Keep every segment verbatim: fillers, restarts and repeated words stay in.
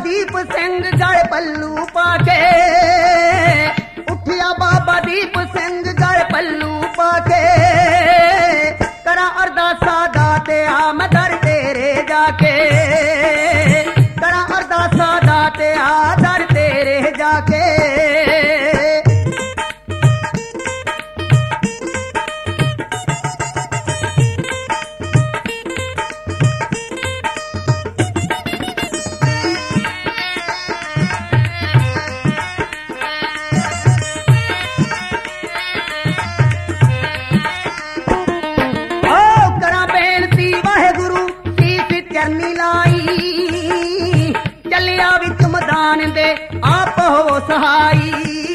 ਦੀਪ ਸਿੰਘ ਗਲ ਪੱਲੂ ਪਾ ਕੇ, ਉੱਠਿਆ ਬਾਬਾ ਦੀਪ ਸਿੰਘ ਗਲ ਪੱਲੂ ਪਾ ਕੇ। ਕਰਾਂ ਅਰਦਾਸਾਂ ਦਾਤਿਆ ਮੈਂ ਦਰ ਤੇਰੇ ਜਾ ਕੇ, ਕਰਾਂ ਅਰਦਾਸਾਂ ਦਾਤਿਆ ਦਰ ਤੇਰੇ ਜਾ ਕੇ। आप हो सहाई,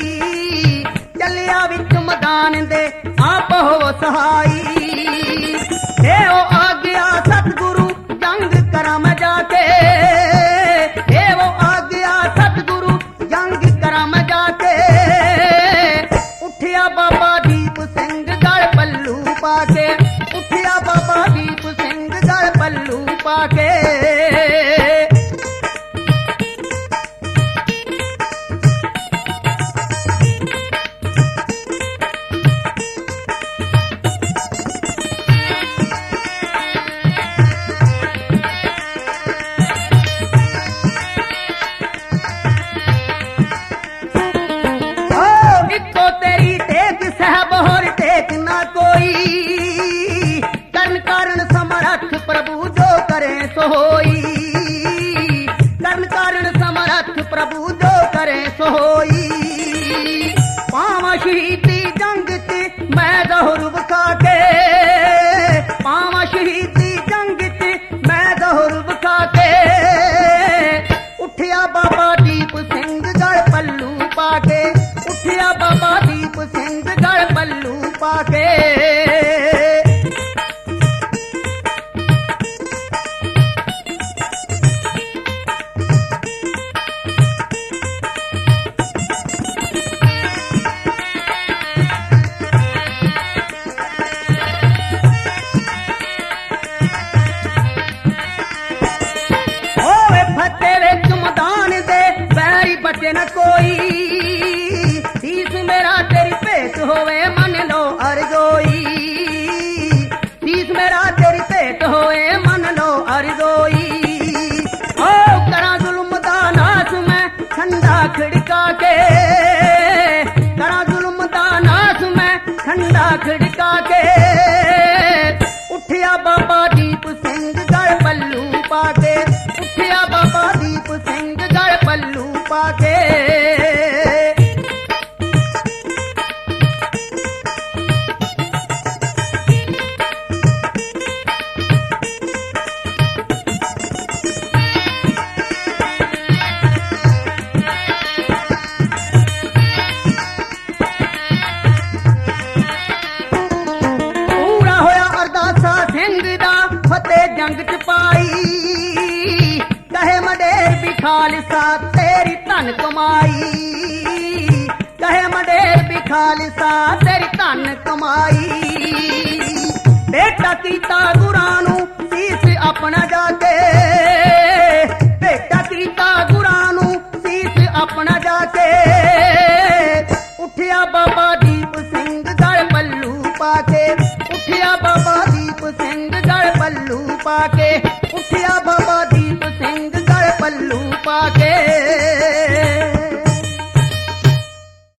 चलिया विच मैदान दे आप हो सहाई। देओ आज्ञा सतगुरु जंग करा मैं जाके, देओ आज्ञा सतगुरु जंग करा मैं जाके। उठिया बाबा दीप सिंह गल पल्लू पाके, उठिया बाबा दीप सिंह गल पल्लू पाके। सोई करण कारण समर्थ प्रभु जो करे सोई। पावा शहीदी जंग ते मैं दहुर बखा के, पावा शहीदी जंग ते मैं दहुर बखा के। उठिया बाबा दीप सिंह गल पल्लू पाके, उठिया बाबा दीप सिंह गल पल्लू पाके। बचे न कोई शीस मेरा तेरी भेंट होवे मन लो अर्जोई, शीस मेरा तेरी भेंट होवे मन लो अर्जोई। ओ करा जुल्म दा नाश मैं ठंडा खिड़का के, करा जुल्म दा नाश मैं ठंडा खिड़का के। उठिया बाबा दीप सिंह गल पल्लू पाके, उठिया बाबा दीप सिंह गल पल्लू पाके। पूरा होया अरदासा सिंह दा फतेह जंग च पाई। कहे मडेर भी खालसा तेरी धन कमाई, कहे मडेर भी खालसा तेरी धन कमाई। बेटा कीता गुरां नू सीस अपना जाके, बेटा कीता गुरां नू सीस अपना जाके। उठिया बाबा दीप सिंह गल पल्लू पाके, उठिया बाबा दीप सिंह गल पल्लू पाके, उठिया बाबा दीप सिंह गल पल्लू पाके।